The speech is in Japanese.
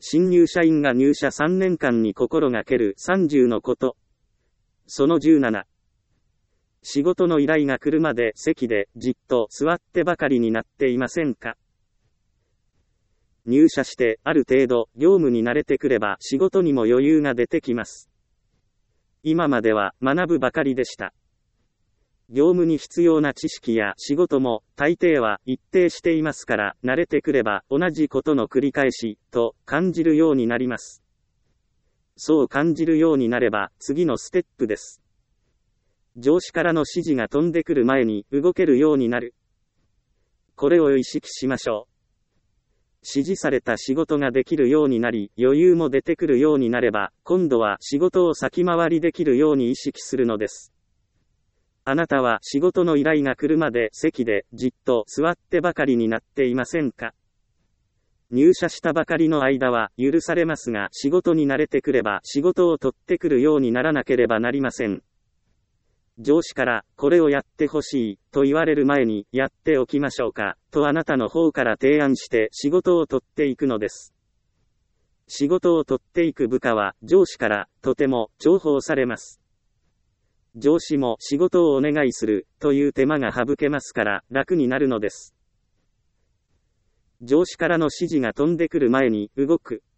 新入社員が入社3年間に心がける30のこと。その17。仕事の依頼が来るまで席でじっと座ってばかりになっていませんか？入社してある程度業務に慣れてくれば仕事にも余裕が出てきます。今までは学ぶばかりでした。業務に必要な知識や仕事も大抵は一定していますから慣れてくれば同じことの繰り返しと感じるようになります。そう感じるようになれば次のステップです。上司からの指示が飛んでくる前に動けるようになる。これを意識しましょう。指示された仕事ができるようになり、余裕も出てくるようになれば、今度は仕事を先回りできるように意識するのです。あなたは仕事の依頼が来るまで席でじっと座ってばかりになっていませんか？入社したばかりの間は許されますが、仕事に慣れてくれば仕事を取ってくるようにならなければなりません。上司からこれをやってほしいと言われる前にやっておきましょうかとあなたの方から提案して仕事を取っていくのです。仕事を取っていく部下は上司からとても重宝されます。上司も仕事をお願いするという手間が省けますから楽になるのです。上司からの指示が飛んでくる前に動く。